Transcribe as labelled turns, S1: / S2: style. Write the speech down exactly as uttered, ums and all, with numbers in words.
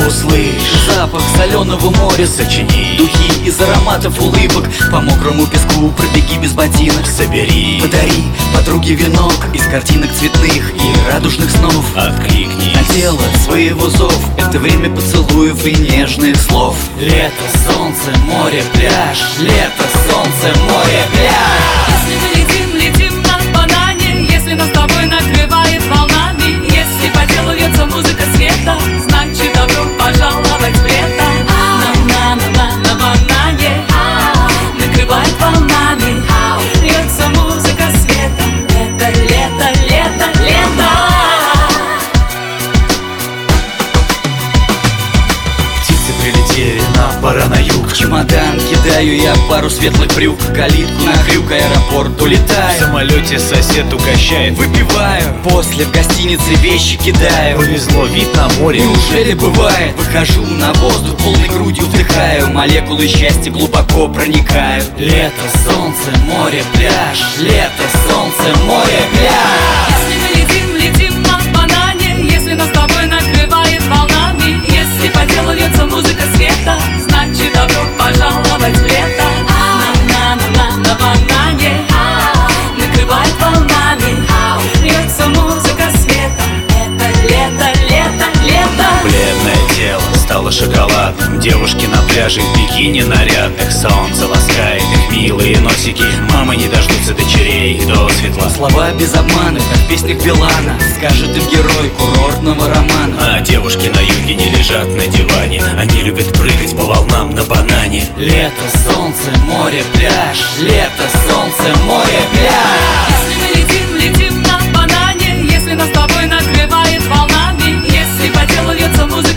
S1: услышь
S2: запах соленого моря,
S1: сочини
S2: духи из ароматов улыбок. По мокрому песку пробеги без ботинок,
S1: собери,
S2: подари подруге венок из картинок цветных и радужных снов.
S1: откликнись
S2: На тело своего зов, это время поцелуев и нежных слов. Лето, солнце, море, пляж. Лето, солнце, море, пляж.
S3: Если мы летим, летим на банане, если нас с тобой накрывает волнами, если по телу льется музыка света, значит добро пожаловать в лето. На-на-на-на на банане накрывает волнами, льется музыка света. Лето, лето, лето, лето.
S1: Птицы прилетели, нам пора на юг.
S2: В чемодан кидаю я пару светлых брюк, калитку на крюк, аэропорт
S1: В
S2: улетаю.
S1: самолете сосед угощает,
S2: Выпиваю, после в гостинице вещи кидаю.
S1: повезло, вид на море.
S2: Неужели бывает? Выхожу на воздух, полной грудью вдыхаю, молекулы счастья глубоко проникают. Лето, солнце, море, пляж. Лето, солнце, море, пляж.
S3: Если мы летим, летим на банане, если нас с тобой накрывает волнами, если по телу льется музыка света, значит добро пожаловать в лето. На-на-на-на на банане накрывает волнами, льется музыка света. Это лето, лето, лето.
S1: Бледное тело стало шоколадным. Девушки на пляже в бикини нарядных. Солнце ласкает их милые носики. Мамы не дождутся дочерей до светла.
S2: Слова без обмана, как в песнях Билана, скажет им герой курортного романа.
S1: А девушки на юге не лежат на диване. Они любят прыгать по волнам на банане.
S2: Лето, солнце, море, пляж. Лето, солнце, море, пляж.
S3: Если мы летим, летим на банане, если нас с тобой накрывает волнами, если по телу льется музыка